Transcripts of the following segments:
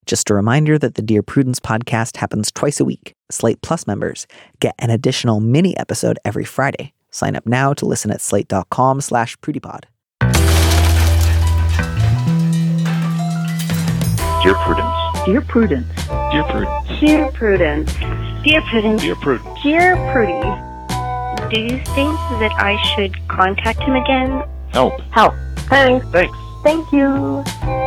Just a reminder that the Dear Prudence podcast happens twice a week. Slate Plus members get an additional mini episode every Friday. Sign up now to listen at slate.com/PrudyPod. Dear Prudence. Dear Prudence. Dear Prudence. Dear Prudence. Dear Prudence. Dear Prudence. Dear Prudy, do you think that I should contact him again? Help. Help. Thanks. Thanks. Thank you.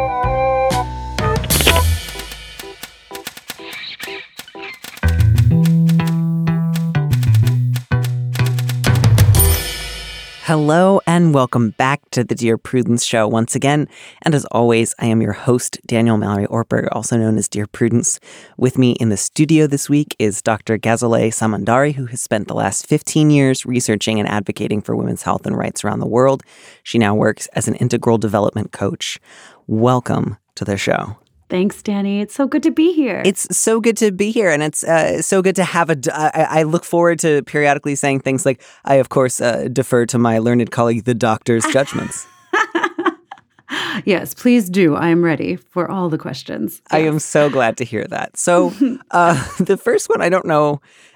Hello and welcome back to the Dear Prudence Show once again. And as always, I am your host, Daniel Mallory Ortberg, also known as Dear Prudence. With me in the studio this week is Dr. Ghazaleh Samandari, who has spent the last 15 years researching and advocating for women's health and rights around the world. She now works as an integral development coach. Welcome to the show. Thanks, Danny. It's so good to be here. It's so good to be here, and it's so good to have I look forward to periodically saying things like, I, of course, defer to my learned colleague, the doctor's judgments. Yes, please do. I am ready for all the questions. Yes. I am so glad to hear that. So the first one, I don't know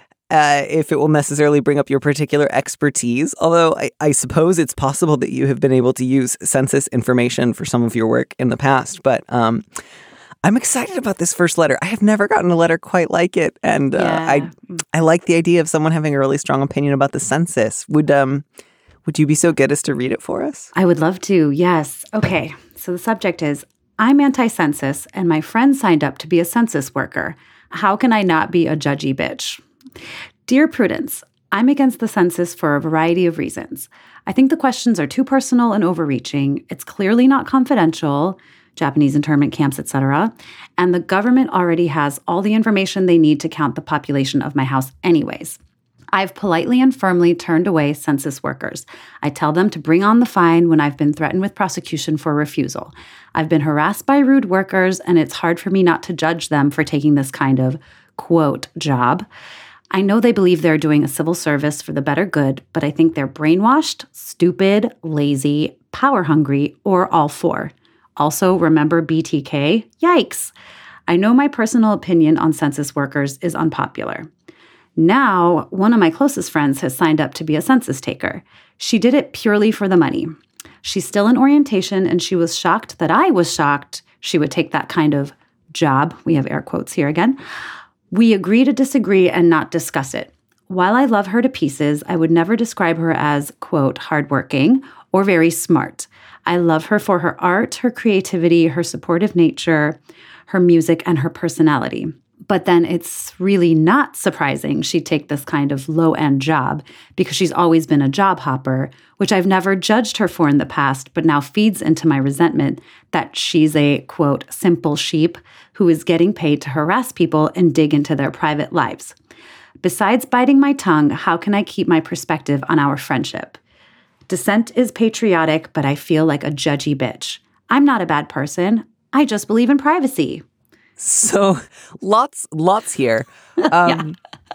if it will necessarily bring up your particular expertise, although I suppose it's possible that you have been able to use census information for some of your work in the past, but I'm excited about this first letter. I have never gotten a letter quite like it, and I like the idea of someone having a really strong opinion about the census. Would you be so good as to read it for us? I would love to, yes. Okay, so the subject is, I'm anti-census, and my friend signed up to be a census worker. How can I not be a judgy bitch? Dear Prudence, I'm against the census for a variety of reasons. I think the questions are too personal and overreaching. It's clearly not confidential, Japanese internment camps, etc. And the government already has all the information they need to count the population of my house anyways. I've politely and firmly turned away census workers. I tell them to bring on the fine when I've been threatened with prosecution for refusal. I've been harassed by rude workers, and it's hard for me not to judge them for taking this kind of, quote, job. I know they believe they're doing a civil service for the better good, but I think they're brainwashed, stupid, lazy, power hungry, or all four. Also, remember BTK? Yikes! I know my personal opinion on census workers is unpopular. Now, one of my closest friends has signed up to be a census taker. She did it purely for the money. She's still in orientation, and she was shocked that I was shocked she would take that kind of job. We have air quotes here again. We agree to disagree and not discuss it. While I love her to pieces, I would never describe her as, quote, hardworking or very smart. I love her for her art, her creativity, her supportive nature, her music, and her personality. But then it's really not surprising she'd take this kind of low-end job because she's always been a job hopper, which I've never judged her for in the past, but now feeds into my resentment that she's a, quote, simple sheep who is getting paid to harass people and dig into their private lives. Besides biting my tongue, how can I keep my perspective on our friendship? Dissent is patriotic, but I feel like a judgy bitch. I'm not a bad person. I just believe in privacy. So lots here. Yeah.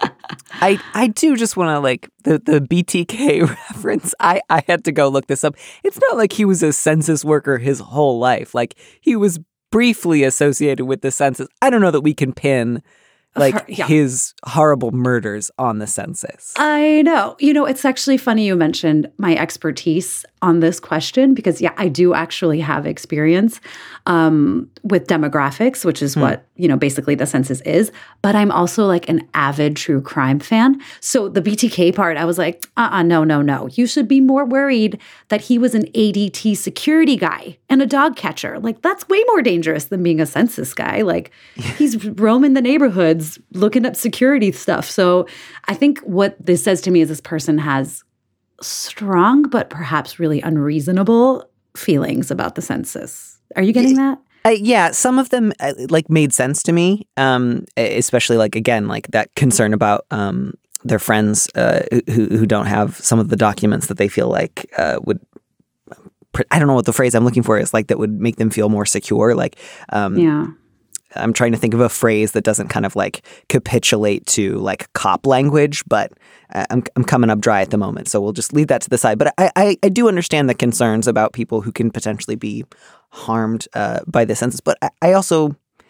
I do just want to like the BTK reference. I had to go look this up. It's not like he was a census worker his whole life. Like he was briefly associated with the census. I don't know that we can pin his horrible murders on the census. I know. You know, it's actually funny you mentioned my expertise on this question because, yeah, I do actually have experience with demographics, which is what, you know, basically the census is. But I'm also like an avid true crime fan. So the BTK part, I was like, no. You should be more worried that he was an ADT security guy and a dog catcher. Like, that's way more dangerous than being a census guy. Like, he's roaming the neighborhoods looking up security stuff. So I think what this says to me is this person has strong but perhaps really unreasonable feelings about the census. Are you getting that? Yeah, some of them made sense to me, especially again, that concern about their friends who don't have some of the documents that they feel like would, I don't know what the phrase I'm looking for is, that would make them feel more secure. Yeah. I'm trying to think of a phrase that doesn't kind of capitulate to cop language, but I'm coming up dry at the moment. So we'll just leave that to the side. But I do understand the concerns about people who can potentially be harmed by the census. But I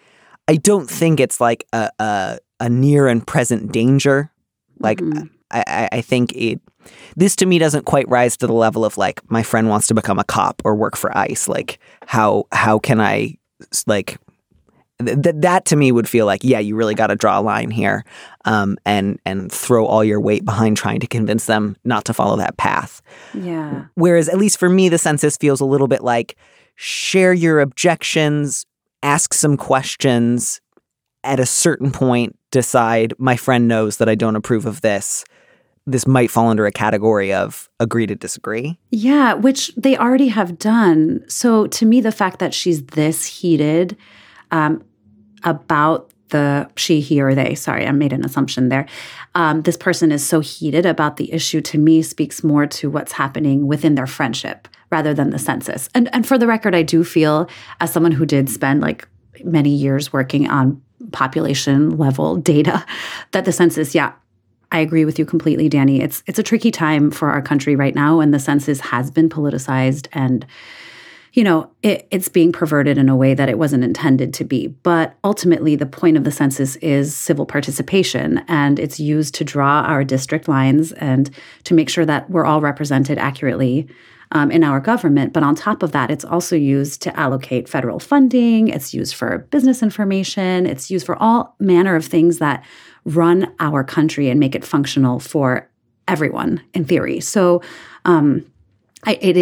I don't think it's like a near and present danger. Like, I think this to me doesn't quite rise to the level of like, my friend wants to become a cop or work for ICE. Like, how can I, like, that to me would feel like, yeah, you really got to draw a line here, and throw all your weight behind trying to convince them not to follow that path. Yeah. Whereas, at least for me, the census feels a little bit like, share your objections, ask some questions, at a certain point, decide, my friend knows that I don't approve of this. This might fall under a category of agree to disagree. Yeah, which they already have done. So to me, the fact that she's this heated about she, he, or they, sorry, I made an assumption there. This person is so heated about the issue, to me, speaks more to what's happening within their friendship rather than the census. And for the record, I do feel, as someone who did spend like many years working on population level data, that the census, yeah, I agree with you completely, Danny. It's a tricky time for our country right now, and the census has been politicized, and you know, it's being perverted in a way that it wasn't intended to be. But ultimately, the point of the census is civil participation, and it's used to draw our district lines and to make sure that we're all represented accurately in our government. But on top of that, it's also used to allocate federal funding. It's used for business information. It's used for all manner of things that run our country and make it functional for everyone, in theory. So it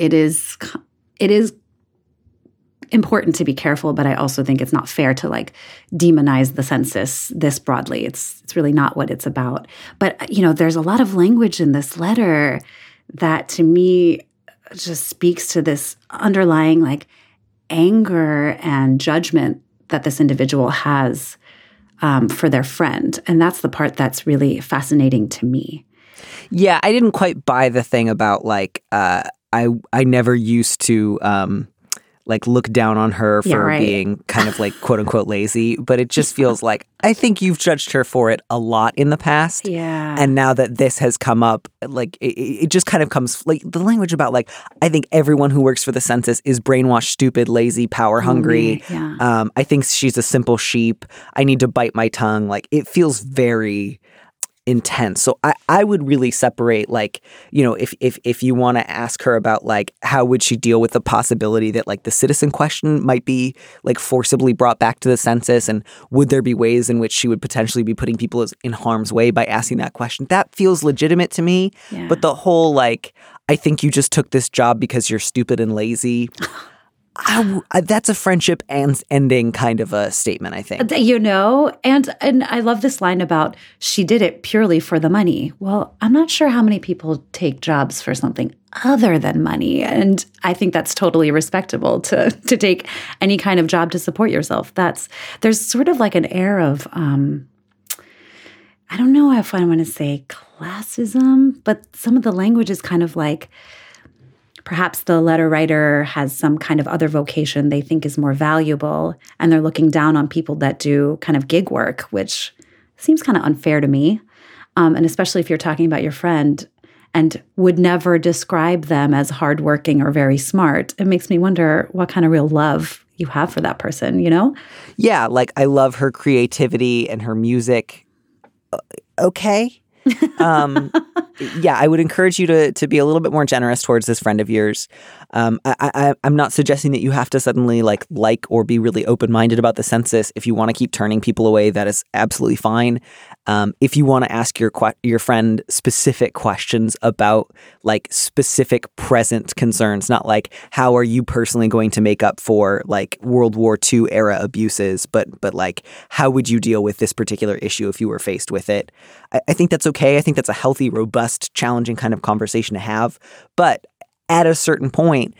is important to be careful, but I also think it's not fair to like demonize the census this broadly. It's really not what it's about. But you know, there's a lot of language in this letter that to me just speaks to this underlying like anger and judgment that this individual has for their friend. And that's the part that's really fascinating to me. Yeah, I didn't quite buy the thing about like I never used to like look down on her for being kind of like quote unquote lazy, but it just feels like I think you've judged her for it a lot in the past. Yeah. And now that this has come up, like it just kind of comes like the language about like, I think everyone who works for the census is brainwashed, stupid, lazy, power hungry. Yeah. I think she's a simple sheep. I need to bite my tongue. Like it feels very intense. So I would really separate like, you know, if you want to ask her about like how would she deal with the possibility that like the citizen question might be like forcibly brought back to the census, and would there be ways in which she would potentially be putting people in harm's way by asking that question, that feels legitimate to me. Yeah. But the whole like, I think you just took this job because you're stupid and lazy, that's a friendship ending kind of a statement, I think. You know, and I love this line about she did it purely for the money. Well, I'm not sure how many people take jobs for something other than money. And I think that's totally respectable to take any kind of job to support yourself. There's sort of like an air of, I don't know if I want to say classism, but some of the language is kind of like, perhaps the letter writer has some kind of other vocation they think is more valuable, and they're looking down on people that do kind of gig work, which seems kind of unfair to me. And especially if you're talking about your friend and would never describe them as hardworking or very smart, it makes me wonder what kind of real love you have for that person, you know? Yeah, like I love her creativity and her music. Okay. Yeah, I would encourage you to be a little bit more generous towards this friend of yours. I'm not suggesting that you have to suddenly like or be really open-minded about the census. If you want to keep turning people away, that is absolutely fine. If you want to ask your friend specific questions about like specific present concerns, not like how are you personally going to make up for like World War II era abuses, but like how would you deal with this particular issue if you were faced with it? I think that's okay. I think that's a healthy, robust, challenging kind of conversation to have. But at a certain point,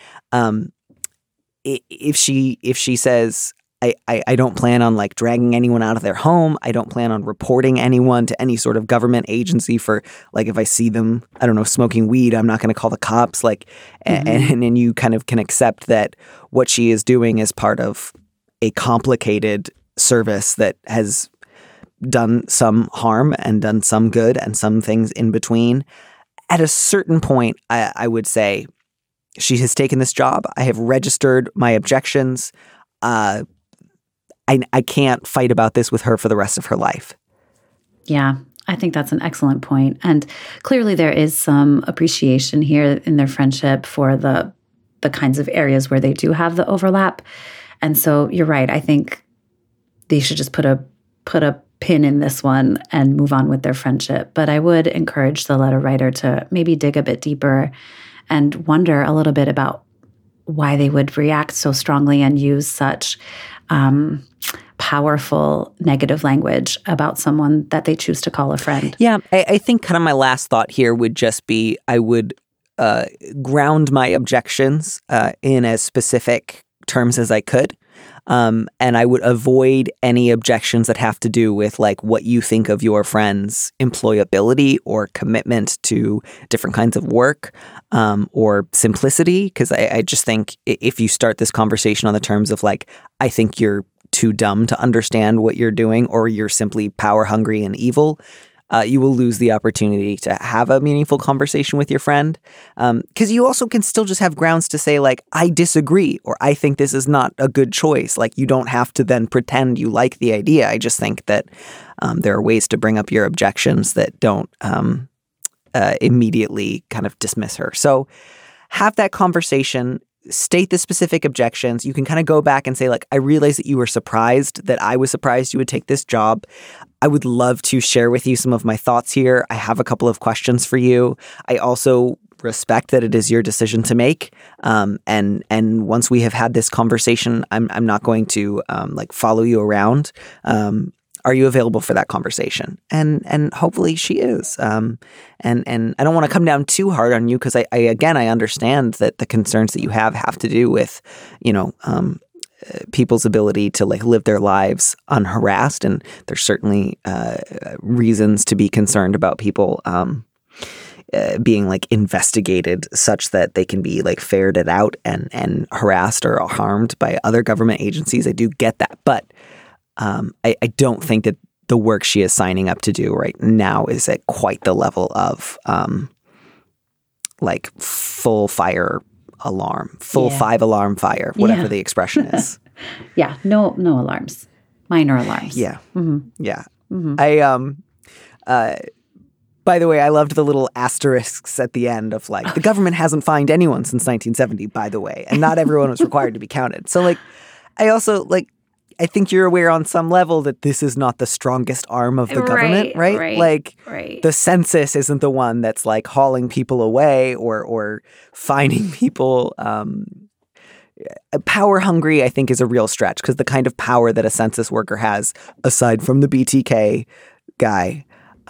if she says, I don't plan on like dragging anyone out of their home. I don't plan on reporting anyone to any sort of government agency for like if I see them, I don't know, smoking weed, I'm not going to call the cops. Like, and then you kind of can accept that what she is doing is part of a complicated service that has done some harm and done some good and some things in between. At a certain point, I would say she has taken this job. I have registered my objections. I can't fight about this with her for the rest of her life. Yeah, I think that's an excellent point. And clearly there is some appreciation here in their friendship for the kinds of areas where they do have the overlap. And so you're right. I think they should just put a pin in this one and move on with their friendship. But I would encourage the letter writer to maybe dig a bit deeper and wonder a little bit about why they would react so strongly and use such powerful negative language about someone that they choose to call a friend. Yeah, I think kind of my last thought here would just be I would ground my objections in as specific terms as I could. And I would avoid any objections that have to do with like what you think of your friend's employability or commitment to different kinds of work or simplicity. Because I just think if you start this conversation on the terms of like, I think you're too dumb to understand what you're doing or you're simply power hungry and evil, you will lose the opportunity to have a meaningful conversation with your friend. Because you also can still just have grounds to say, like, I disagree, or I think this is not a good choice. Like, you don't have to then pretend you like the idea. I just think that there are ways to bring up your objections that don't immediately kind of dismiss her. So have that conversation. State the specific objections. You can kind of go back and say, like, I realize that you were surprised that I was surprised you would take this job. I would love to share with you some of my thoughts here. I have a couple of questions for you. I also respect that it is your decision to make. And once we have had this conversation, I'm not going to like follow you around. Are you available for that conversation? And hopefully she is. And I don't want to come down too hard on you because I understand that the concerns that you have to do with, people's ability to like live their lives unharassed. And there's certainly reasons to be concerned about people being like investigated such that they can be like ferreted out and harassed or harmed by other government agencies. I do get that. But I don't think that the work she is signing up to do right now is at quite the level of like full fire alarm, full 5-alarm fire, whatever the expression is. Yeah, no alarms, minor alarms. Yeah, yeah. Mm-hmm. By the way, I loved the little asterisks at the end of like the government hasn't fined anyone since 1970. By the way, and not everyone was required to be counted. So like, I also like. I think you're aware on some level that this is not the strongest arm of the government, right? Like the census isn't the one that's like hauling people away or finding people. Power hungry, I think, is a real stretch because the kind of power that a census worker has, aside from the BTK guy,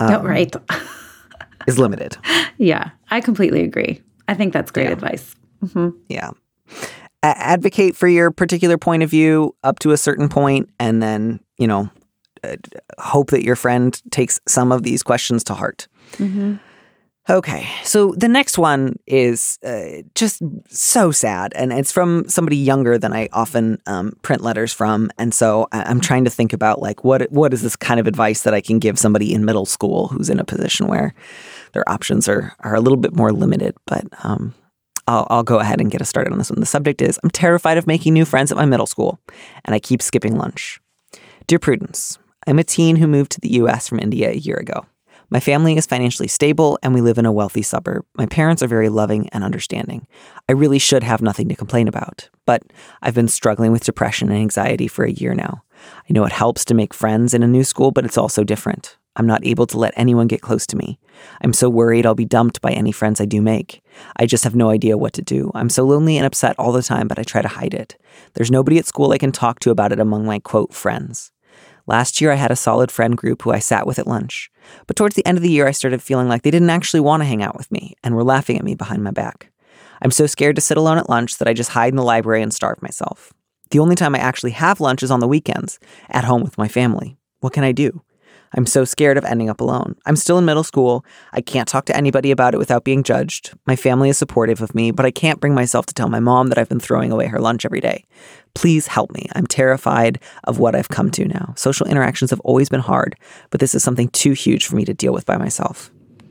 is limited. Yeah, I completely agree. I think that's great advice. Mm-hmm. Yeah. Advocate for your particular point of view up to a certain point, and then, hope that your friend takes some of these questions to heart. Mm-hmm. Okay, so the next one is just so sad, and it's from somebody younger than I often print letters from, and so I'm trying to think about, like, what is this kind of advice that I can give somebody in middle school who's in a position where their options are a little bit more limited, but I'll go ahead and get us started on this one. The subject is, I'm terrified of making new friends at my middle school, and I keep skipping lunch. Dear Prudence, I'm a teen who moved to the U.S. from India a year ago. My family is financially stable, and we live in a wealthy suburb. My parents are very loving and understanding. I really should have nothing to complain about, but I've been struggling with depression and anxiety for a year now. I know it helps to make friends in a new school, but it's also different. I'm not able to let anyone get close to me. I'm so worried I'll be dumped by any friends I do make. I just have no idea what to do. I'm so lonely and upset all the time, but I try to hide it. There's nobody at school I can talk to about it among my, quote, friends. Last year, I had a solid friend group who I sat with at lunch. But towards the end of the year, I started feeling like they didn't actually want to hang out with me and were laughing at me behind my back. I'm so scared to sit alone at lunch that I just hide in the library and starve myself. The only time I actually have lunch is on the weekends, at home with my family. What can I do? I'm so scared of ending up alone. I'm still in middle school. I can't talk to anybody about it without being judged. My family is supportive of me, but I can't bring myself to tell my mom that I've been throwing away her lunch every day. Please help me. I'm terrified of what I've come to now. Social interactions have always been hard, but this is something too huge for me to deal with by myself.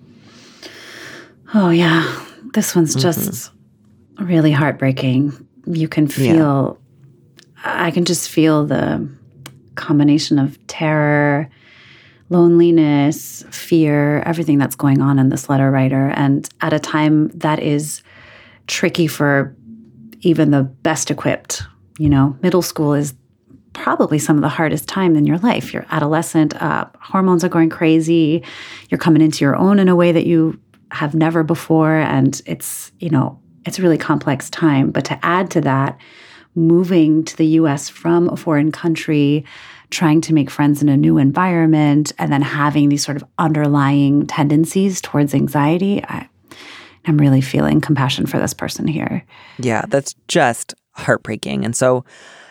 Oh, yeah. This one's just really heartbreaking. You can feel, I can just feel the combination of terror, loneliness, fear, everything that's going on in this letter writer. And at a time that is tricky for even the best equipped. Middle school is probably some of the hardest time in your life. You're adolescent, hormones are going crazy. You're coming into your own in a way that you have never before. And it's a really complex time. But to add to that, moving to the US from a foreign country, trying to make friends in a new environment, and then having these sort of underlying tendencies towards anxiety, I'm really feeling compassion for this person here. Yeah, that's just heartbreaking. And so,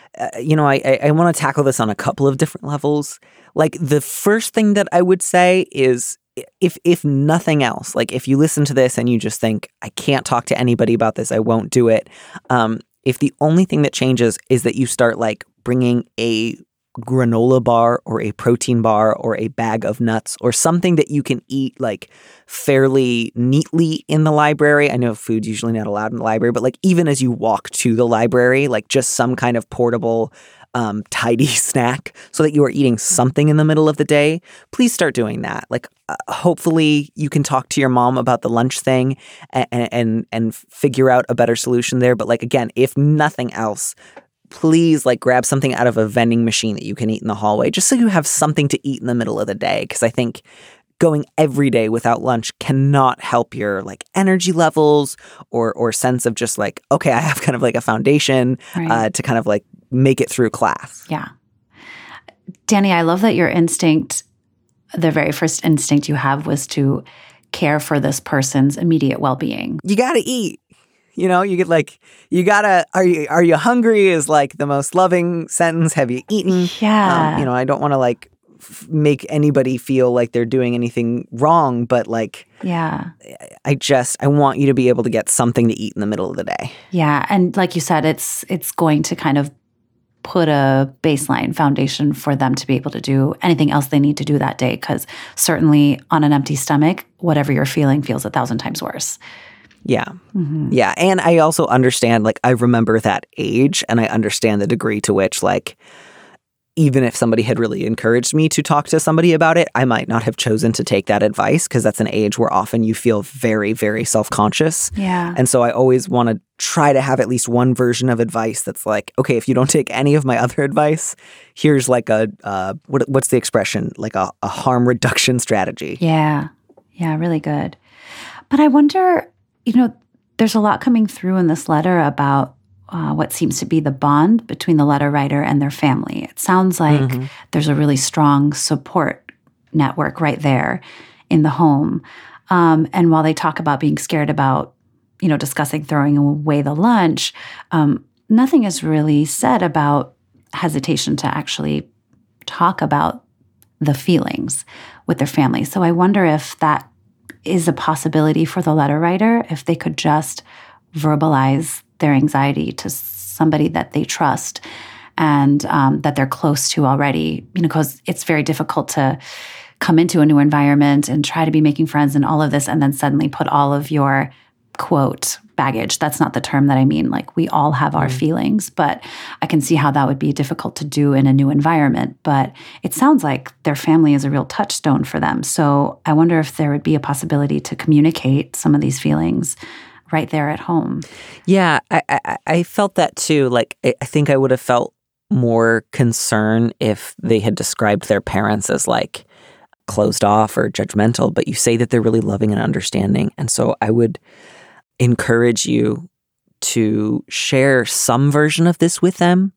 I want to tackle this on a couple of different levels. Like, the first thing that I would say is, if nothing else, like if you listen to this and you just think, I can't talk to anybody about this, I won't do it. If the only thing that changes is that you start like bringing a granola bar or a protein bar or a bag of nuts or something that you can eat like fairly neatly in the library. I know food's usually not allowed in the library, but like even as you walk to the library, like just some kind of portable tidy snack so that you are eating something in the middle of the day, please start doing that. Like hopefully you can talk to your mom about the lunch thing and figure out a better solution there. But like, again, if nothing else, please like grab something out of a vending machine that you can eat in the hallway just so you have something to eat in the middle of the day. Because I think going every day without lunch cannot help your like energy levels or sense of just like, okay, I have kind of like a foundation to kind of like make it through class. Yeah. Danny, I love that your instinct, the very first instinct you have was to care for this person's immediate well-being. You got to eat. You get like, are you hungry is like the most loving sentence. Have you eaten? Yeah. I don't want to like make anybody feel like they're doing anything wrong, but like, yeah, I want you to be able to get something to eat in the middle of the day. Yeah. And like you said, it's going to kind of put a baseline foundation for them to be able to do anything else they need to do that day. Because certainly on an empty stomach, whatever you're feeling feels 1,000 times worse. Yeah. Mm-hmm. Yeah. And I also understand, like, I remember that age and I understand the degree to which, like, even if somebody had really encouraged me to talk to somebody about it, I might not have chosen to take that advice because that's an age where often you feel very, very self-conscious. Yeah. And so I always want to try to have at least one version of advice that's like, okay, if you don't take any of my other advice, here's like what's the expression? Like a harm reduction strategy. Yeah. Yeah, really good. But I wonder, there's a lot coming through in this letter about what seems to be the bond between the letter writer and their family. It sounds like there's a really strong support network right there in the home. And while they talk about being scared about, discussing throwing away the lunch, nothing is really said about hesitation to actually talk about the feelings with their family. So I wonder if that is a possibility for the letter writer, if they could just verbalize their anxiety to somebody that they trust and that they're close to already, because it's very difficult to come into a new environment and try to be making friends and all of this and then suddenly put all of your, quote, baggage. That's not the term that I mean. Like, we all have our feelings, but I can see how that would be difficult to do in a new environment. But it sounds like their family is a real touchstone for them. So I wonder if there would be a possibility to communicate some of these feelings right there at home. Yeah, I felt that too. Like, I think I would have felt more concern if they had described their parents as like closed off or judgmental, but you say that they're really loving and understanding. And so I would encourage you to share some version of this with them.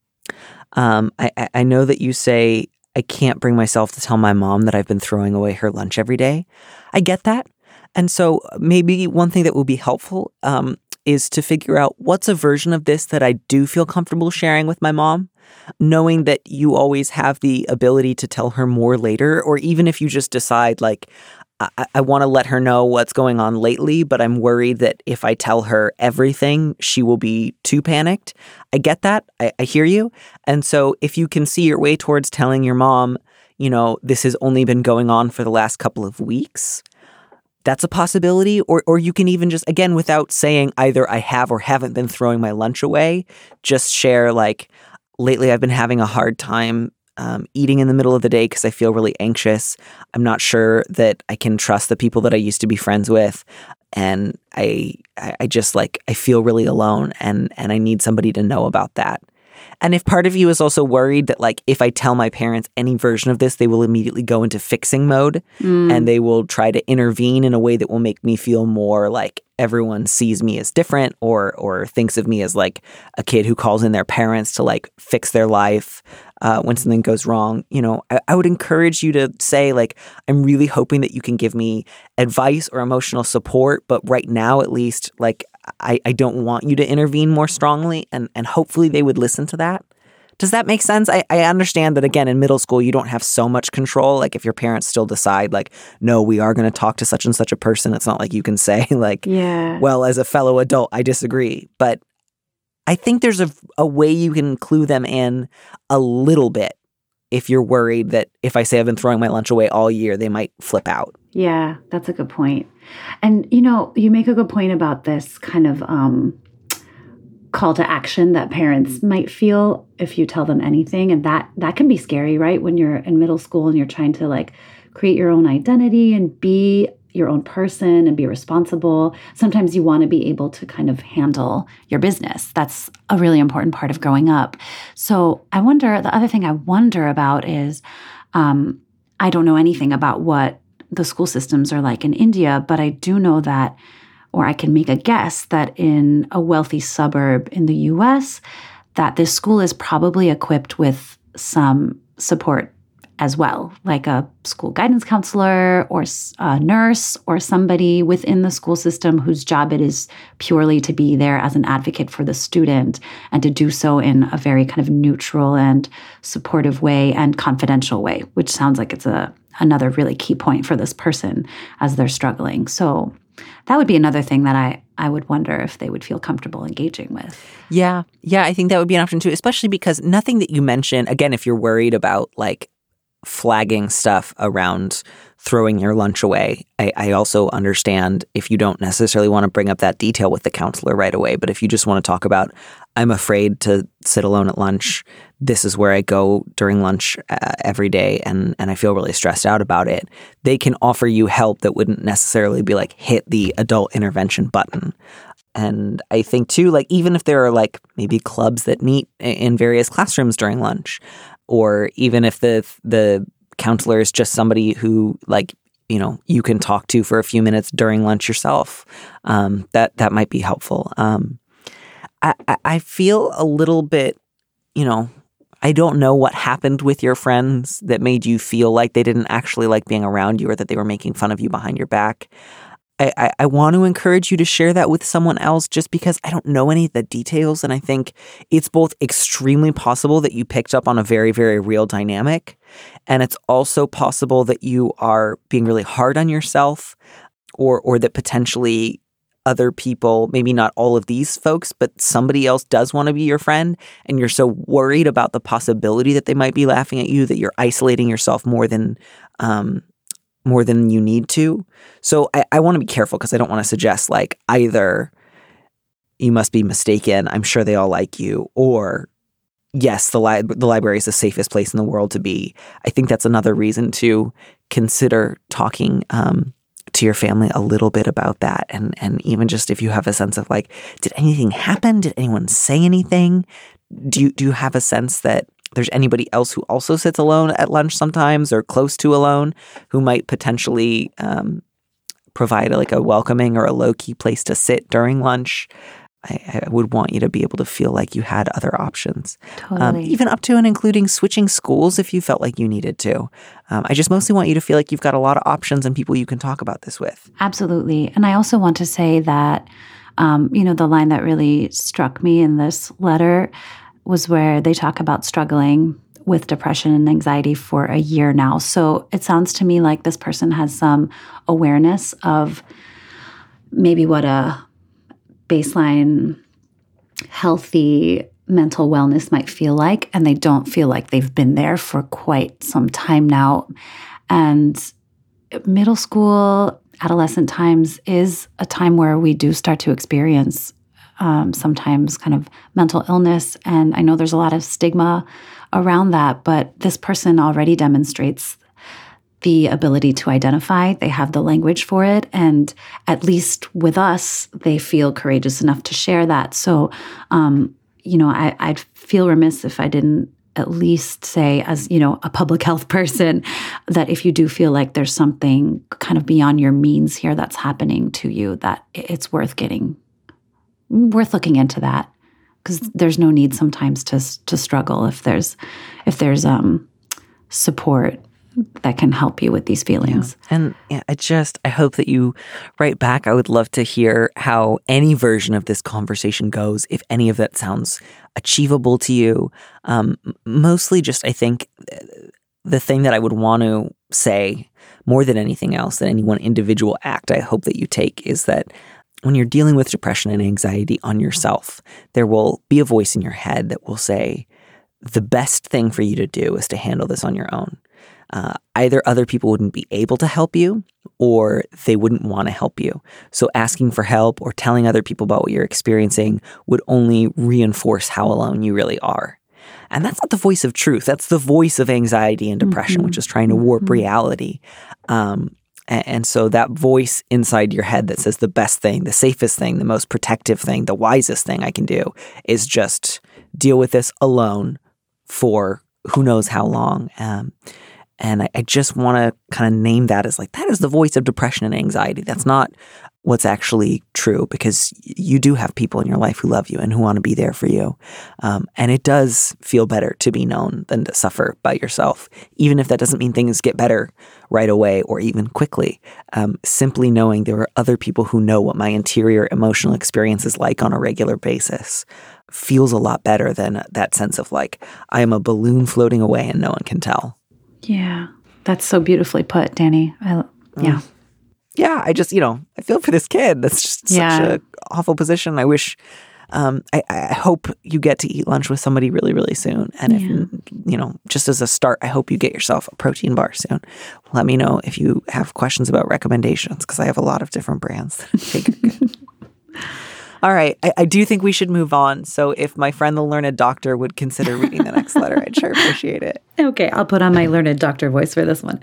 I know that you say, I can't bring myself to tell my mom that I've been throwing away her lunch every day. I get that. And so maybe one thing that will be helpful is to figure out what's a version of this that I do feel comfortable sharing with my mom, knowing that you always have the ability to tell her more later, or even if you just decide like, I want to let her know what's going on lately, but I'm worried that if I tell her everything, she will be too panicked. I get that. I hear you. And so if you can see your way towards telling your mom, this has only been going on for the last couple of weeks, that's a possibility. Or you can even just, again, without saying either I have or haven't been throwing my lunch away, just share like, lately I've been having a hard time eating in the middle of the day because I feel really anxious. I'm not sure that I can trust the people that I used to be friends with. And I just like, I feel really alone and I need somebody to know about that. And if part of you is also worried that like, if I tell my parents any version of this, they will immediately go into fixing mode and they will try to intervene in a way that will make me feel more like everyone sees me as different or thinks of me as like a kid who calls in their parents to like fix their life when something goes wrong. You know, I would encourage you to say like, I'm really hoping that you can give me advice or emotional support, but right now at least like I don't want you to intervene more strongly and hopefully they would listen to that. Does that make sense? I understand that, again, in middle school, you don't have so much control. Like if your parents still decide like, no, we are going to talk to such and such a person. It's not like you can say like, well, as a fellow adult, I disagree. But I think there's a way you can clue them in a little bit if you're worried that if I say I've been throwing my lunch away all year, they might flip out. Yeah, that's a good point. And, you know, you make a good point about this kind of call to action that parents might feel if you tell them anything. And that can be scary, right? When you're in middle school and you're trying to like create your own identity and be your own person and be responsible. Sometimes you want to be able to kind of handle your business. That's a really important part of growing up. So the other thing I wonder about is, I don't know anything about what the school systems are like in India, but I do know that, or I can make a guess that in a wealthy suburb in the US, that this school is probably equipped with some support as well, like a school guidance counselor or a nurse or somebody within the school system whose job it is purely to be there as an advocate for the student and to do so in a very kind of neutral and supportive way and confidential way, which sounds like it's another really key point for this person as they're struggling. So that would be another thing that I would wonder if they would feel comfortable engaging with. Yeah, I think that would be an option too, especially because nothing that you mention, again, if you're worried about like flagging stuff around throwing your lunch away, I also understand if you don't necessarily want to bring up that detail with the counselor right away, but if you just want to talk about, I'm afraid to sit alone at lunch, this is where I go during lunch every day, and I feel really stressed out about it, they can offer you help that wouldn't necessarily be like hit the adult intervention button. And I think too, like even if there are like maybe clubs that meet in various classrooms during lunch, or even if the counselor is just somebody who like, you know, you can talk to for a few minutes during lunch yourself, that might be helpful. I feel a little bit, you know, I don't know what happened with your friends that made you feel like they didn't actually like being around you or that they were making fun of you behind your back. I want to encourage you to share that with someone else just because I don't know any of the details. And I think it's both extremely possible that you picked up on a very, very real dynamic. And it's also possible that you are being really hard on yourself or that potentially other people, maybe not all of these folks, but somebody else does want to be your friend. And you're so worried about the possibility that they might be laughing at you that you're isolating yourself more than you need to. So I want to be careful because I don't want to suggest like either you must be mistaken, I'm sure they all like you, or yes, the library is the safest place in the world to be. I think that's another reason to consider talking to your family a little bit about that. And even just if you have a sense of like, did anything happen? Did anyone say anything? Do you have a sense that there's anybody else who also sits alone at lunch sometimes or close to alone who might potentially provide a welcoming or a low-key place to sit during lunch? I would want you to be able to feel like you had other options. Totally. Even up to and including switching schools if you felt like you needed to. I just mostly want you to feel like you've got a lot of options and people you can talk about this with. Absolutely. And I also want to say that, the line that really struck me in this letter was where they talk about struggling with depression and anxiety for a year now. So it sounds to me like this person has some awareness of maybe what a baseline healthy mental wellness might feel like, and they don't feel like they've been there for quite some time now. And middle school, adolescent times is a time where we do start to experience sometimes kind of mental illness. And I know there's a lot of stigma around that, but this person already demonstrates the ability to identify. They have the language for it. And at least with us, they feel courageous enough to share that. So, I'd feel remiss if I didn't at least say, as, a public health person, that if you do feel like there's something kind of beyond your means here that's happening to you, that it's worth looking into that, because there's no need sometimes to struggle if there's support that can help you with these feelings. Yeah. And I hope that you write back. I would love to hear how any version of this conversation goes, if any of that sounds achievable to you. Mostly just, I think, the thing that I would want to say more than anything else, that any one individual act I hope that you take, is that when you're dealing with depression and anxiety on yourself, there will be a voice in your head that will say, the best thing for you to do is to handle this on your own. Either other people wouldn't be able to help you, or they wouldn't want to help you. So asking for help or telling other people about what you're experiencing would only reinforce how alone you really are. And that's not the voice of truth. That's the voice of anxiety and depression, which is trying to warp reality. And so that voice inside your head that says the best thing, the safest thing, the most protective thing, the wisest thing I can do is just deal with this alone for who knows how long. And I just want to kind of name that as that is the voice of depression and anxiety. That's not what's actually true, because you do have people in your life who love you and who want to be there for you. And it does feel better to be known than to suffer by yourself, even if that doesn't mean things get better right away or even quickly. Simply knowing there are other people who know what my interior emotional experience is like on a regular basis feels a lot better than that sense of I am a balloon floating away and no one can tell. Yeah, that's so beautifully put, Danny. Yeah. Yeah, I just, I feel for this kid. That's just such an awful position. I wish, I hope you get to eat lunch with somebody really, really soon. And if, just as a start, I hope you get yourself a protein bar soon. Let me know if you have questions about recommendations, because I have a lot of different brands that I think are good. All right. I do think we should move on. So if my friend, the learned doctor, would consider reading the next letter, I'd sure appreciate it. Okay. I'll put on my learned doctor voice for this one.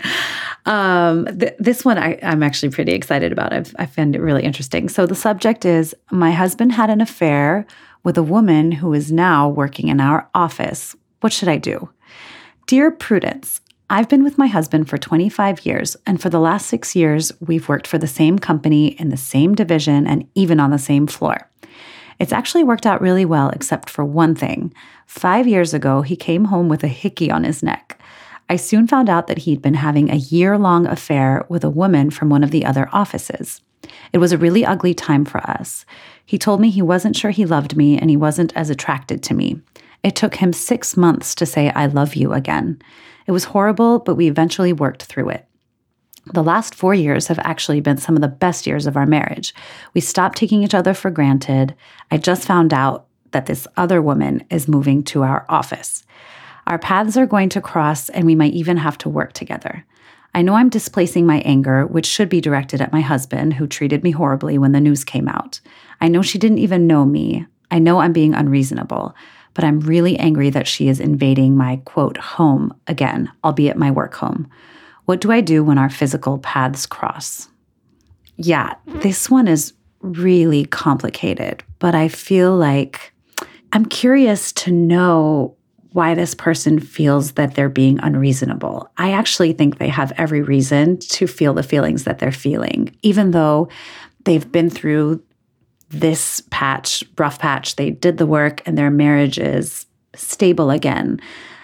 This one I'm actually pretty excited about. I find it really interesting. So the subject is, my husband had an affair with a woman who is now working in our office. What should I do? Dear Prudence, I've been with my husband for 25 years, and for the last 6 years, we've worked for the same company in the same division and even on the same floor. It's actually worked out really well, except for one thing. 5 years ago, he came home with a hickey on his neck. I soon found out that he'd been having a year-long affair with a woman from one of the other offices. It was a really ugly time for us. He told me he wasn't sure he loved me and he wasn't as attracted to me. It took him 6 months to say, I love you again. It was horrible, but we eventually worked through it. The last 4 years have actually been some of the best years of our marriage. We stopped taking each other for granted. I just found out that this other woman is moving to our office. Our paths are going to cross, and we might even have to work together. I know I'm displacing my anger, which should be directed at my husband, who treated me horribly when the news came out. I know she didn't even know me. I know I'm being unreasonable, but I'm really angry that she is invading my, quote, home again, albeit my work home. What do I do when our physical paths cross? Yeah, this one is really complicated, but I feel like I'm curious to know why this person feels that they're being unreasonable. I actually think they have every reason to feel the feelings that they're feeling, even though they've been through this rough patch. They did the work and their marriage is stable again.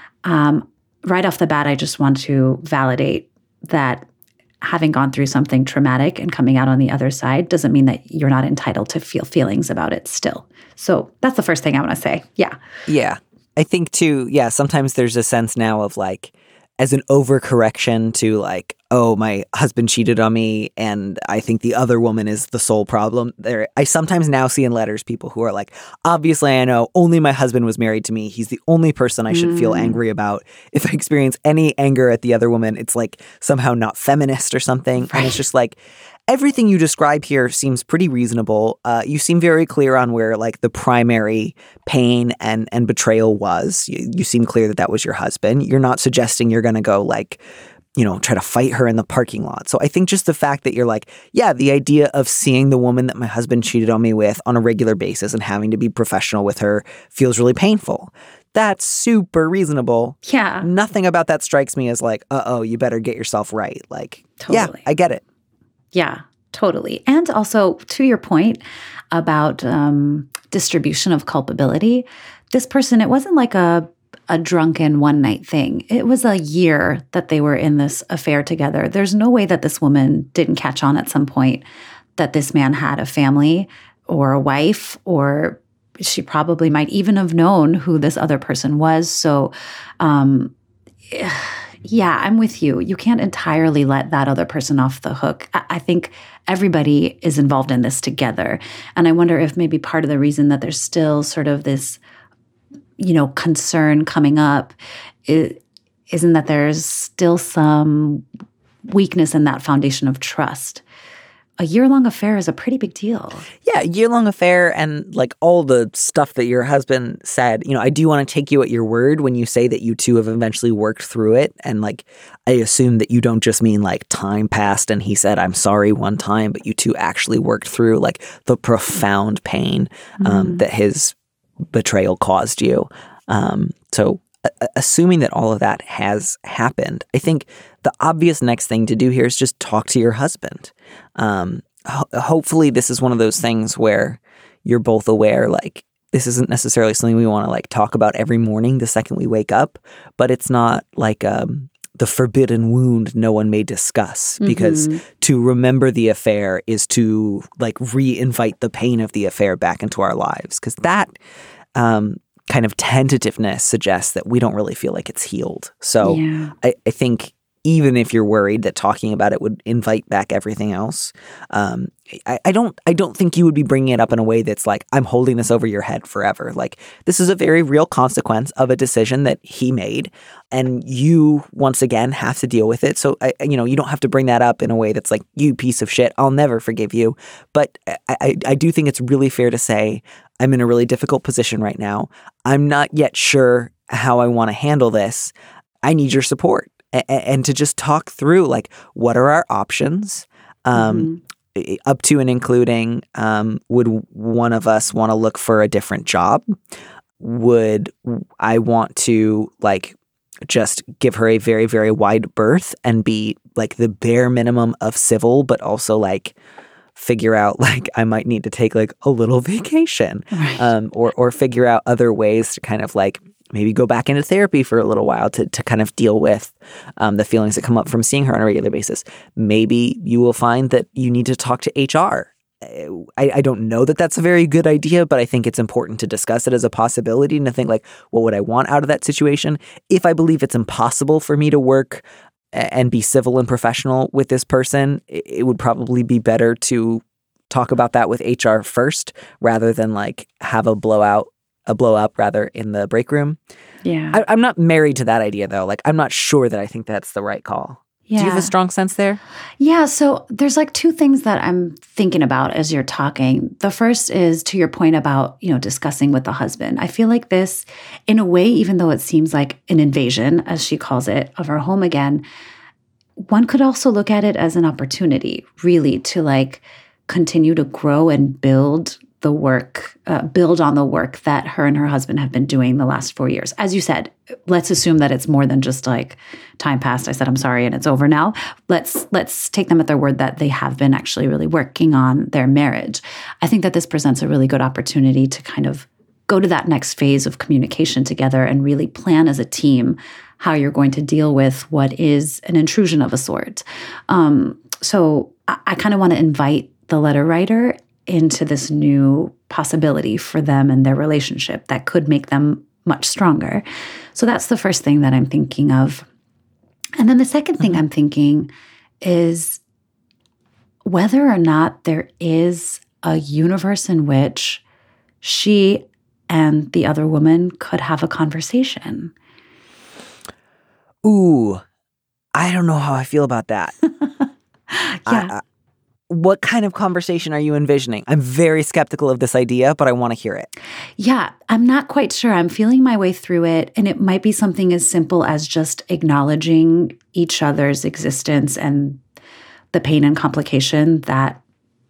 Right off the bat, I just want to validate that having gone through something traumatic and coming out on the other side doesn't mean that you're not entitled to feel feelings about it still. So that's the first thing I want to say. Yeah. Yeah. I think too, sometimes there's a sense now of as an overcorrection to oh, my husband cheated on me and I think the other woman is the sole problem. I sometimes now see in letters people who are like, obviously I know only my husband was married to me. He's the only person I should feel angry about. If I experience any anger at the other woman, it's like somehow not feminist or something. Right. And it's just like, everything you describe here seems pretty reasonable. You seem very clear on where like the primary pain and betrayal was. You seem clear that that was your husband. You're not suggesting you're going to go like, try to fight her in the parking lot. So I think just the fact that you're like, yeah, the idea of seeing the woman that my husband cheated on me with on a regular basis and having to be professional with her feels really painful. That's super reasonable. Yeah. Nothing about that strikes me as like, you better get yourself right. Like, totally. Yeah, I get it. Yeah, totally. And also to your point about distribution of culpability, this person, it wasn't like a drunken one-night thing. It was a year that they were in this affair together. There's no way that this woman didn't catch on at some point that this man had a family or a wife, or she probably might even have known who this other person was. So, yeah, I'm with you. You can't entirely let that other person off the hook. I think everybody is involved in this together. And I wonder if maybe part of the reason that there's still sort of this concern coming up isn't that there's still some weakness in that foundation of trust. A year-long affair is a pretty big deal. Yeah, year-long affair and like all the stuff that your husband said. I do want to take you at your word when you say that you two have eventually worked through it. And like, I assume that you don't just mean like time passed and he said, I'm sorry one time, but you two actually worked through like the profound pain that his betrayal caused you. So assuming that all of that has happened, I think the obvious next thing to do here is just talk to your husband. Hopefully this is one of those things where you're both aware, like, this isn't necessarily something we want to like talk about every morning the second we wake up, but it's not like the forbidden wound no one may discuss, because to remember the affair is to like re-invite the pain of the affair back into our lives, because that kind of tentativeness suggests that we don't really feel like it's healed. So yeah. I think even if you're worried that talking about it would invite back everything else, I don't think you would be bringing it up in a way that's like, I'm holding this over your head forever. Like, this is a very real consequence of a decision that he made, and you once again have to deal with it. So you don't have to bring that up in a way that's like, you piece of shit, I'll never forgive you. But I do think it's really fair to say, I'm in a really difficult position right now. I'm not yet sure how I want to handle this. I need your support. And to just talk through, like, what are our options, up to and including, would one of us want to look for a different job? Would I want to, like, just give her a very, very wide berth and be, like, the bare minimum of civil, but also, like, figure out, like, I might need to take, like, a little vacation, right. Or figure out other ways to kind of, like, maybe go back into therapy for a little while to kind of deal with the feelings that come up from seeing her on a regular basis. Maybe you will find that you need to talk to HR. I don't know that that's a very good idea, but I think it's important to discuss it as a possibility and to think, like, what would I want out of that situation? If I believe it's impossible for me to work and be civil and professional with this person, it would probably be better to talk about that with HR first rather than, like, have a blow up in the break room. Yeah. I'm not married to that idea, though. Like, I'm not sure that I think that's the right call. Yeah. Do you have a strong sense there? Yeah. So there's like two things that I'm thinking about as you're talking. The first is to your point about, discussing with the husband. I feel like this, in a way, even though it seems like an invasion, as she calls it, of her home again, one could also look at it as an opportunity, really, to like continue to grow and build the work, build on the work that her and her husband have been doing the last 4 years. As you said, let's assume that it's more than just like time passed, I said I'm sorry and it's over now. Let's take them at their word that they have been actually really working on their marriage. I think that this presents a really good opportunity to kind of go to that next phase of communication together and really plan as a team how you're going to deal with what is an intrusion of a sort. So I kind of want to invite the letter writer into this new possibility for them and their relationship that could make them much stronger. So that's the first thing that I'm thinking of. And then the second thing I'm thinking is whether or not there is a universe in which she and the other woman could have a conversation. Ooh, I don't know how I feel about that. Yeah. What kind of conversation are you envisioning? I'm very skeptical of this idea, but I want to hear it. Yeah, I'm not quite sure. I'm feeling my way through it. And it might be something as simple as just acknowledging each other's existence and the pain and complication that,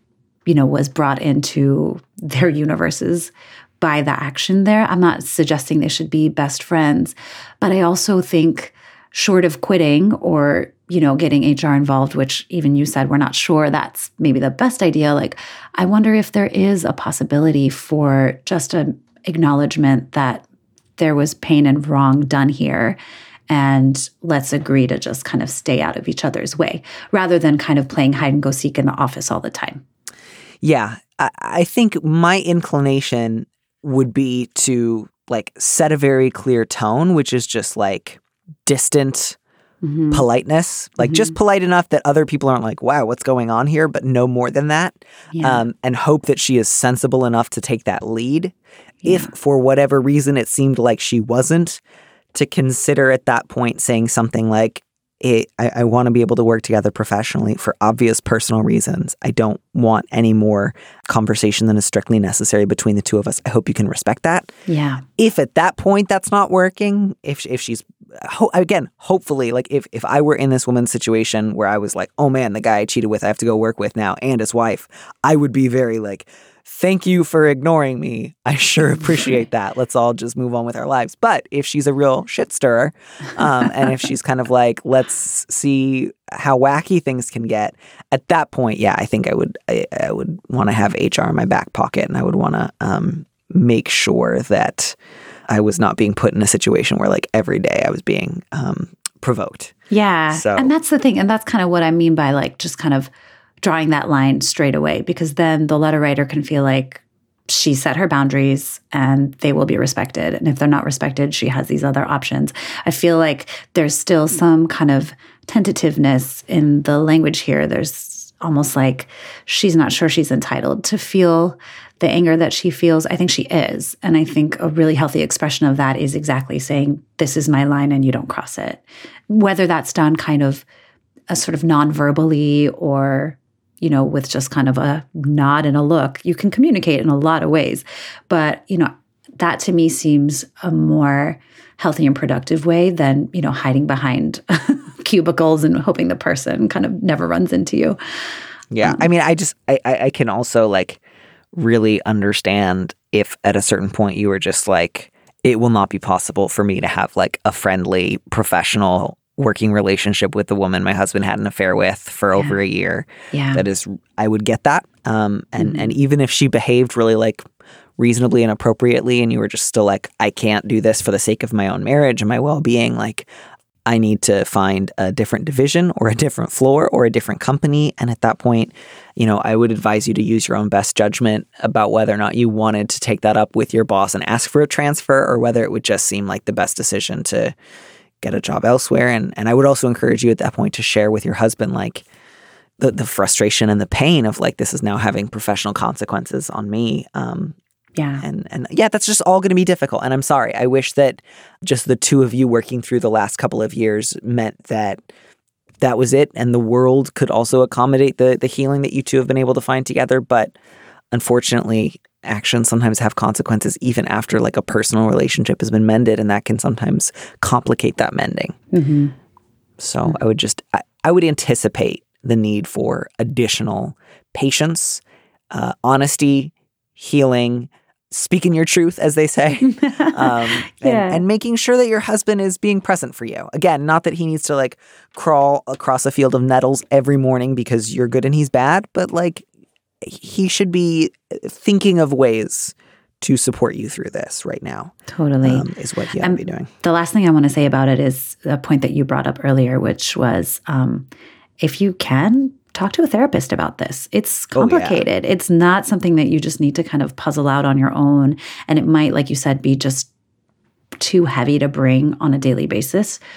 was brought into their universes by the action there. I'm not suggesting they should be best friends, but I also think short of quitting or, getting HR involved, which even you said we're not sure that's maybe the best idea. Like, I wonder if there is a possibility for just an acknowledgement that there was pain and wrong done here. And let's agree to just kind of stay out of each other's way rather than kind of playing hide and go seek in the office all the time. Yeah, I think my inclination would be to set a very clear tone, which is just distant politeness, just polite enough that other people aren't like, wow, what's going on here? But no more than that. Yeah. And hope that she is sensible enough to take that lead. Yeah. If for whatever reason it seemed like she wasn't, to consider at that point saying something like, I want to be able to work together professionally for obvious personal reasons. I don't want any more conversation than is strictly necessary between the two of us. I hope you can respect that. Yeah. If at that point that's not working, if she's, again, hopefully, if I were in this woman's situation where I was like, oh man, the guy I cheated with, I have to go work with now and his wife, I would be very thank you for ignoring me. I sure appreciate that. Let's all just move on with our lives. But if she's a real shit stirrer, and if she's kind of let's see how wacky things can get, at that point, yeah, I think I would want to have HR in my back pocket, and I would want to make sure that I was not being put in a situation where every day I was being provoked. Yeah. So, and that's the thing. And that's kind of what I mean by just kind of drawing that line straight away, because then the letter writer can feel like she set her boundaries and they will be respected. And if they're not respected, she has these other options. I feel like there's still some kind of tentativeness in the language here. There's almost like she's not sure she's entitled to feel the anger that she feels. I think she is. And I think a really healthy expression of that is exactly saying, this is my line and you don't cross it. Whether that's done kind of a sort of non-verbally or with just kind of a nod and a look, you can communicate in a lot of ways. But, that to me seems a more healthy and productive way than, hiding behind cubicles and hoping the person kind of never runs into you. Yeah. I mean, I can also really understand if at a certain point you were just it will not be possible for me to have a friendly, professional working relationship with the woman my husband had an affair with for over a year. Yeah. That is, I would get that. And even if she behaved really reasonably and appropriately and you were just still I can't do this for the sake of my own marriage and my well-being, I need to find a different division or a different floor or a different company. And at that point, I would advise you to use your own best judgment about whether or not you wanted to take that up with your boss and ask for a transfer, or whether it would just seem like the best decision to get a job elsewhere. And I would also encourage you at that point to share with your husband the frustration and the pain of this is now having professional consequences on me. Yeah. And yeah, that's just all going to be difficult. And I'm sorry. I wish that just the two of you working through the last couple of years meant that was it, and the world could also accommodate the healing that you two have been able to find together. But unfortunately, actions sometimes have consequences even after a personal relationship has been mended, and that can sometimes complicate that mending. Mm-hmm. So I would anticipate the need for additional patience, honesty, healing, speaking your truth, as they say, and making sure that your husband is being present for you. Again, not that he needs to crawl across a field of nettles every morning because you're good and he's bad, but he should be thinking of ways to support you through this right now. Totally. Is what he ought to be doing. The last thing I want to say about it is a point that you brought up earlier, which was if you can, talk to a therapist about this. It's complicated. It's not something that you just need to kind of puzzle out on your own. And it might, like you said, be just too heavy to bring on a daily basis.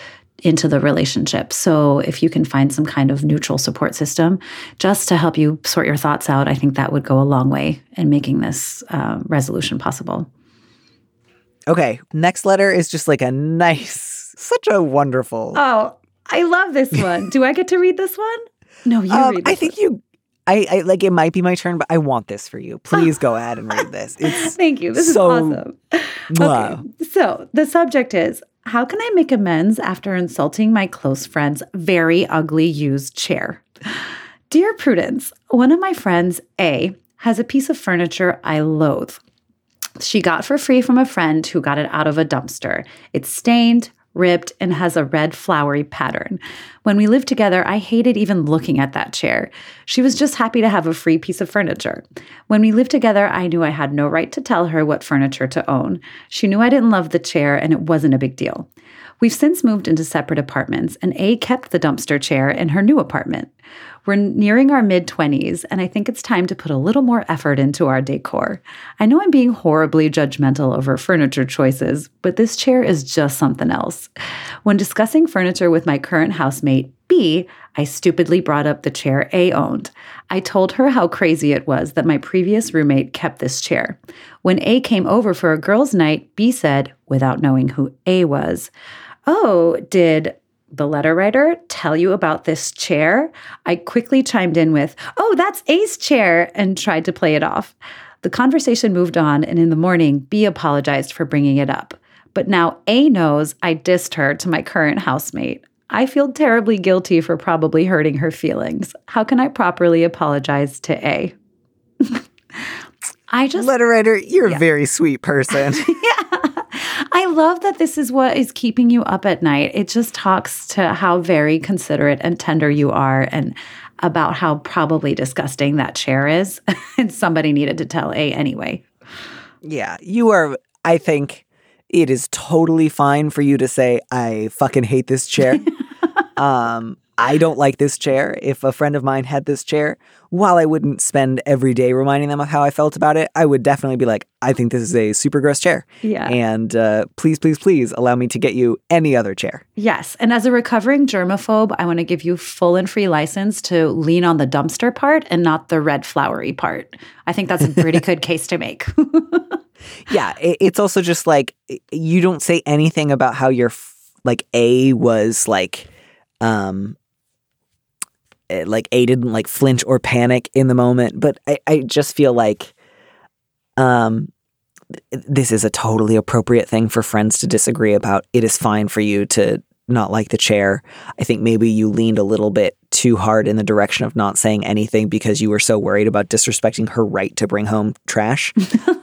into the relationship. So if you can find some kind of neutral support system just to help you sort your thoughts out, I think that would go a long way in making this resolution possible. Okay, next letter is just like a nice, such a wonderful. Oh, I love this one. Do I get to read this one? No, you read this I think one. I like, it might be my turn, but I want this for you. Please go ahead and read this. It's Thank you. This is awesome. Wow. Okay, so the subject is, how can I make amends after insulting my close friend's very ugly used chair? Dear Prudence, one of my friends, A, has a piece of furniture I loathe. She got for free from a friend who got it out of a dumpster. It's stained, ripped, and has a red flowery pattern. When we lived together, I hated even looking at that chair. She was just happy to have a free piece of furniture. When we lived together, I knew I had no right to tell her what furniture to own. She knew I didn't love the chair, and it wasn't a big deal. We've since moved into separate apartments, and A kept the dumpster chair in her new apartment. We're nearing our mid-20s, and I think it's time to put a little more effort into our decor. I know I'm being horribly judgmental over furniture choices, but this chair is just something else. When discussing furniture with my current housemate, B, I stupidly brought up the chair A owned. I told her how crazy it was that my previous roommate kept this chair. When A came over for a girls' night, B said, without knowing who A was, "Oh, did the letter writer tell you about this chair?" I quickly chimed in with, "Oh, that's A's chair," and tried to play it off. The conversation moved on, and in the morning, B apologized for bringing it up. But now A knows I dissed her to my current housemate. I feel terribly guilty for probably hurting her feelings. How can I properly apologize to A? Letter writer, you're a very sweet person. I love that this is what is keeping you up at night. It just talks to how very considerate and tender you are, and about how probably disgusting that chair is. And somebody needed to tell A anyway. Yeah, you are. I think it is totally fine for you to say, I fucking hate this chair. I don't like this chair. If a friend of mine had this chair, while I wouldn't spend every day reminding them of how I felt about it, I would definitely be like, I think this is a super gross chair. Yeah. And please, please, please allow me to get you any other chair. Yes. And as a recovering germaphobe, I want to give you full and free license to lean on the dumpster part and not the red flowery part. I think that's a pretty good case to make. Yeah. It's also just like, you don't say anything about how your A was like A didn't like flinch or panic in the moment, but I just feel like this is a totally appropriate thing for friends to disagree about. It is fine for you to not like the chair. I think maybe you leaned a little bit too hard in the direction of not saying anything because you were so worried about disrespecting her right to bring home trash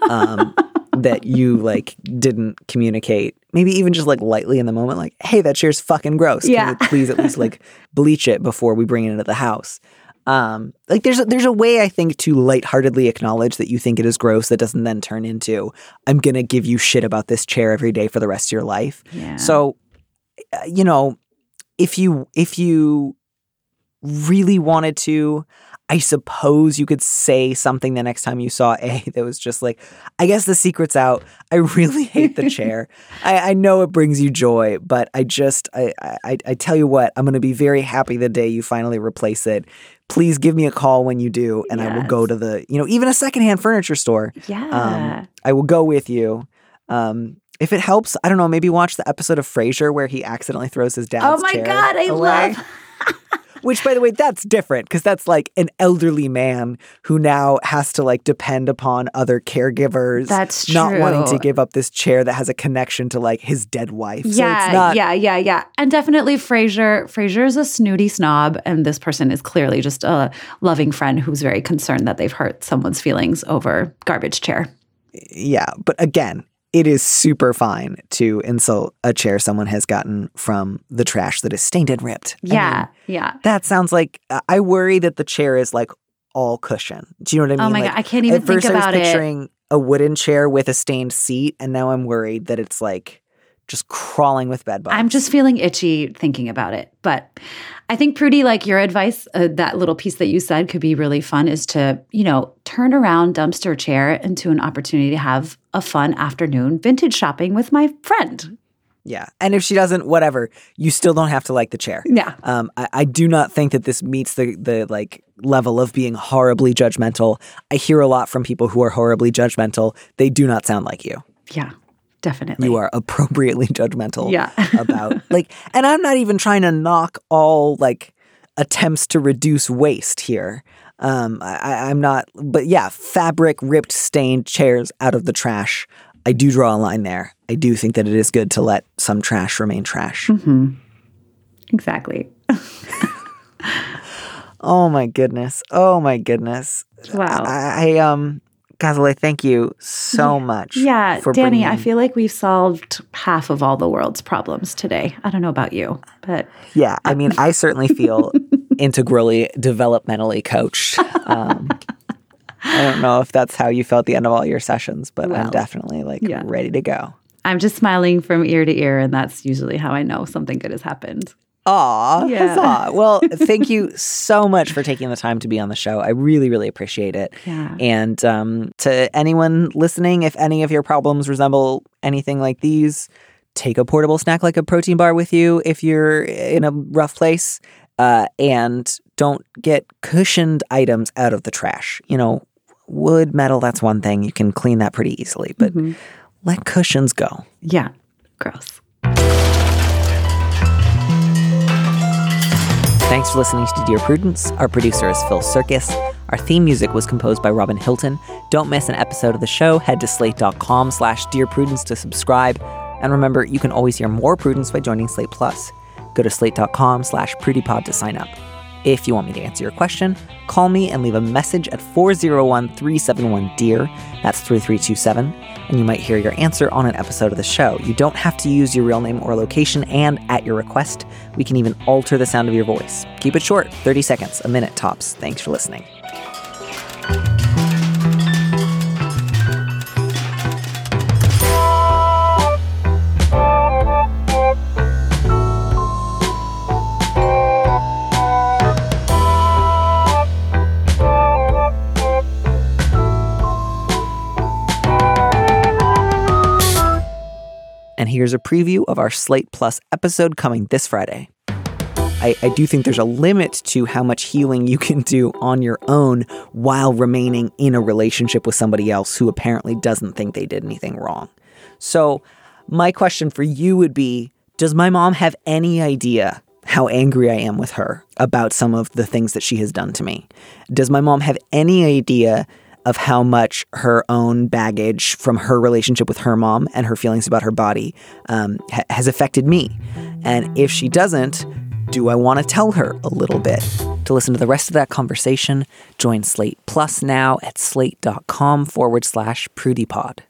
that you like didn't communicate. Maybe even just like lightly in the moment, like, hey, that chair's fucking gross. Yeah. Can you please at least like bleach it before we bring it into the house? Like there's a way I think to lightheartedly acknowledge that you think it is gross that doesn't then turn into, I'm going to give you shit about this chair every day for the rest of your life. Yeah. So, you know, if you really wanted to, I suppose you could say something the next time you saw A that was just like, I guess the secret's out. I really hate the chair. I know it brings you joy, but I tell you what, I'm going to be very happy the day you finally replace it. Please give me a call when you do, and I will go to the, even a secondhand furniture store. Yeah. I will go with you. If it helps, I don't know, maybe watch the episode of Frasier where he accidentally throws his dad's chair God, I away. love. Which, by the way, that's different because that's like an elderly man who now has to like depend upon other caregivers. That's not true. wanting to give up this chair that has a connection to like his dead wife. So Yeah, it's not, yeah. And definitely Frasier is a snooty snob, and this person is clearly just a loving friend who's very concerned that they've hurt someone's feelings over garbage chair. Yeah, but again, it is super fine to insult a chair someone has gotten from the trash that is stained and ripped. Yeah, I mean, that sounds like, I worry that the chair is like all cushion. Do you know what I mean? Oh my like, God, I can't even think about At first I was it. picturing a wooden chair with a stained seat, and now I'm worried that it's like just crawling with bed bugs. I'm just feeling itchy thinking about it. But I think, Prudy, like your advice, that little piece that you said could be really fun is to, turn around dumpster chair into an opportunity to have a fun afternoon vintage shopping with my friend. Yeah. And if she doesn't, whatever, you still don't have to like the chair. Yeah. I do not think that this meets the like level of being horribly judgmental. I hear a lot from people who are horribly judgmental. They do not sound like you. Yeah, definitely. You are appropriately judgmental Yeah. about like, and I'm not even trying to knock all like attempts to reduce waste here. I'm not, but yeah, fabric, ripped, stained chairs out of the trash. I do draw a line there. I do think that it is good to let some trash remain trash. Mm-hmm. Exactly. Oh my goodness. Oh my goodness. Wow. Ghazaleh, thank you so much. Yeah, for Danny, bringing... I feel like we've solved half of all the world's problems today. I don't know about you, but Yeah, I mean, I certainly feel integrally, developmentally coached. I don't know if that's how you felt at the end of all your sessions, but I'm definitely ready to go. I'm just smiling from ear to ear, and that's usually how I know something good has happened. Aw, Yeah. huzzah. Well, thank you so much for taking the time to be on the show. I really, really appreciate it. Yeah. And to anyone listening, if any of your problems resemble anything like these, take a portable snack like a protein bar with you if you're in a rough place. And don't get cushioned items out of the trash. You know, wood, metal, that's one thing. You can clean that pretty easily. But let cushions go. Yeah, gross. Thanks for listening to Dear Prudence. Our producer is Phil Circus. Our theme music was composed by Robin Hilton. Don't miss an episode of the show. Head to slate.com/Dear Prudence to subscribe. And remember, you can always hear more Prudence by joining Slate Plus. Go to slate.com/PrudyPod to sign up. If you want me to answer your question, call me and leave a message at 401-371-DEAR. That's 3327. And you might hear your answer on an episode of the show. You don't have to use your real name or location, and at your request, we can even alter the sound of your voice. Keep it short, 30 seconds, a minute tops. Thanks for listening. And here's a preview of our Slate Plus episode coming this Friday. I do think there's a limit to how much healing you can do on your own while remaining in a relationship with somebody else who apparently doesn't think they did anything wrong. So my question for you would be, does my mom have any idea how angry I am with her about some of the things that she has done to me? Does my mom have any idea of how much her own baggage from her relationship with her mom and her feelings about her body has affected me? And if she doesn't, do I want to tell her a little bit? To listen to the rest of that conversation, join Slate Plus now at slate.com/PrudyPod.